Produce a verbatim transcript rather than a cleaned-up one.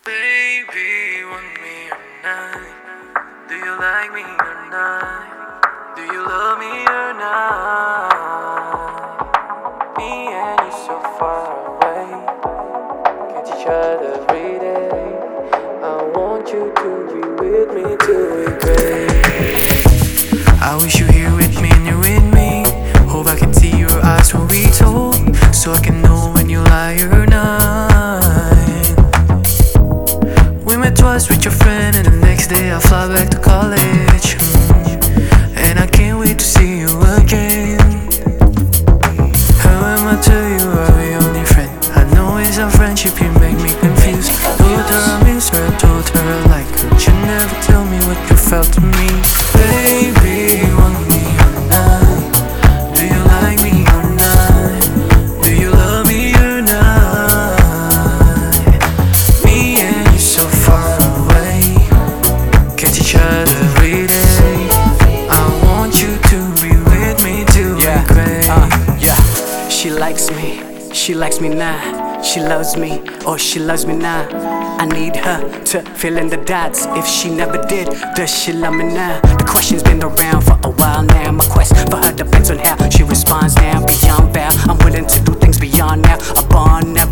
Baby, want me or not? Do you like me or not? Do you love me or not? Me and you so far away, get each other every day. I want you to be with me till we break. I wish you here with me and you're with me. Hope I can see your eyes when we talk, so I can know when you lie or not. We met twice with your friend, and the next day I fly back to college. mm. And I can't wait to see you again. How am I tell you I'm your only friend? I know it's our friendship, you make me confused. Told her I miss her, told her I like her. You never tell me what you felt to me. Baby, want me or not? Do you like me or not? Do you love me or not? Me and you so far away, get each other every day. I want you to be with me till Yeah, we gray. uh, yeah. She likes me, she likes me now. She loves me, or she loves me now. I need her to fill in the dots. If she never did, does she love me now? The question's been around for a while now. My quest for her depends on how she responds now. Beyond bow, I'm willing to do things beyond now. A bond now.